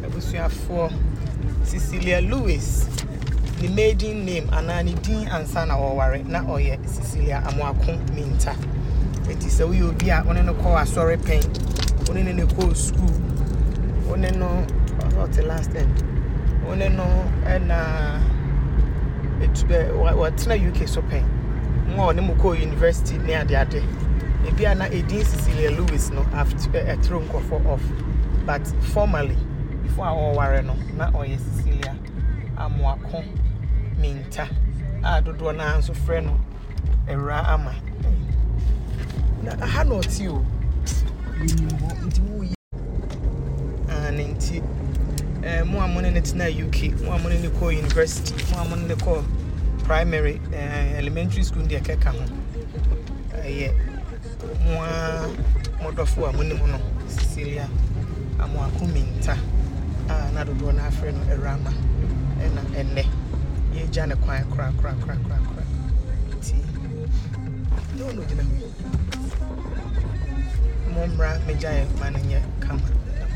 for Cecilia Lewis. The maiden name Anani Dean and Sana or Warren, not or yet Cecilia Amoakon Minta. It is a we will be at one and a call a sorry pain, one in a cold school, one and no, not the last end, one and no, and it's what's na UK so pain. More Nemuko University near the other. Maybe I'm not a Dean Cecilia Lewis no after a throne for off, but formally before our Warren no, not or Cecilia Amoakon Minta. I don't want to answer friend era ama. I had not you. And more money in the UK, more money in the core university, more money in the core primary, elementary school in the Kekam. Yeah, more for money mono, Cecilia Amoakon Minta. I don't want to have friend erama. And ye Jana cry. No, Momra, Majay, man, and yet come.